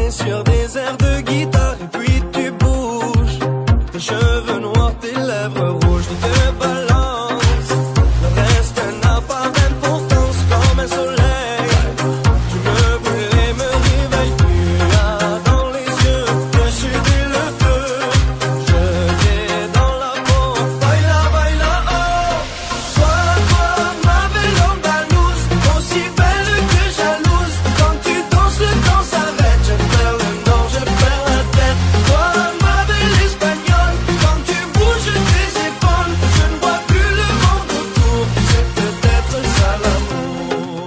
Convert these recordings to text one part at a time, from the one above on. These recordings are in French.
mets sur des airs de guitare et puis tu bouges. Tes cheveux noirs, tes lèvres rouges, tu te balances. Le reste n'a pas d'importance comme un soleil. Tu me brûles et me réveilles. Tu as dans les yeux le sud et le feu. Je t'ai dans la peau. Baila, baila, oh. Toi, ma belle andalouse, aussi belle que jalouse. Quand tu danses, le temps s'arrête. Je perds le nord, je perds la tête. Toi, ma belle espagnole, quand tu bouges tes épaules, je ne vois plus le monde autour. C'est peut-être ça l'amour.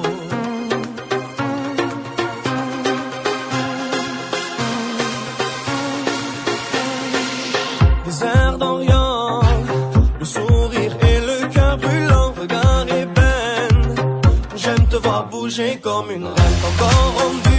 Des airs d'Orient, le sourire et le cœur brûlant, regard ébène. J'aime te voir bouger comme une reine, ton corps rendu